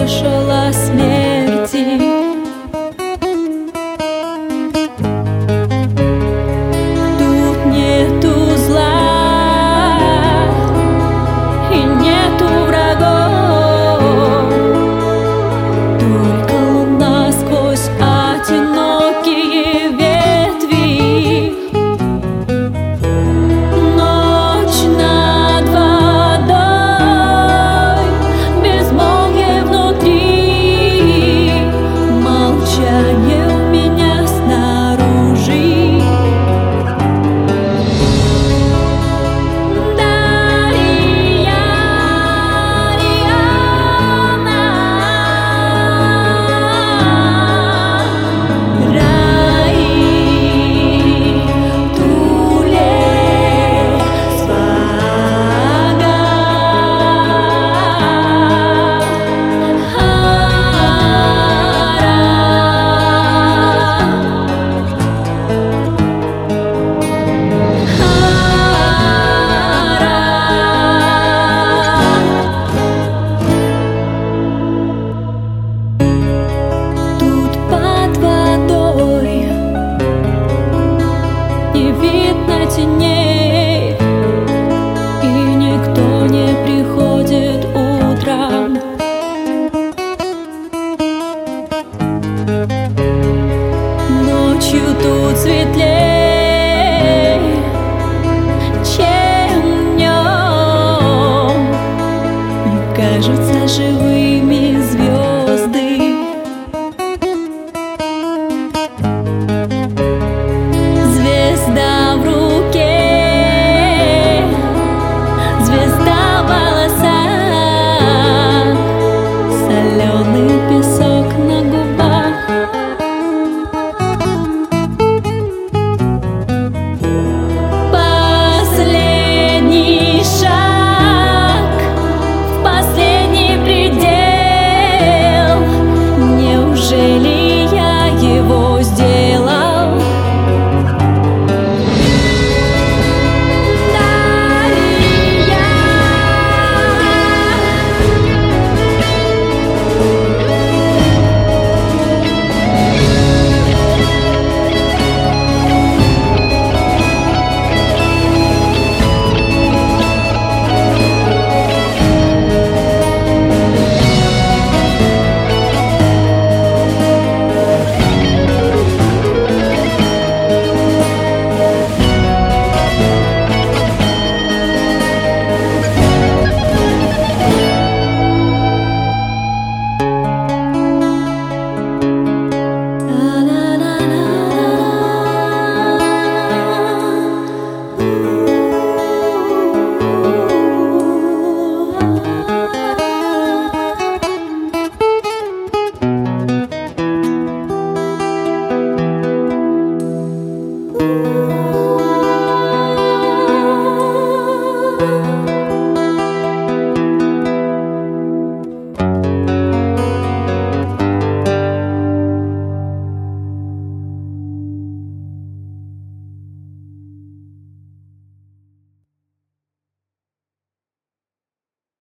слышал о смерти. Тут нету зла и нету врагов, только луна сквозь одинокие ветви. Ночь над водой, безмолвие внутри, молчание у меня снаружи. Не видно теней, и никто не приходит утром. Ночью тут светлей, чем днем, и кажутся живыми звезды. Звезда в руке, звезда в волосах, соленый песок на губах. Последний шаг в последний предел. Неужели я его сделал? Ooh.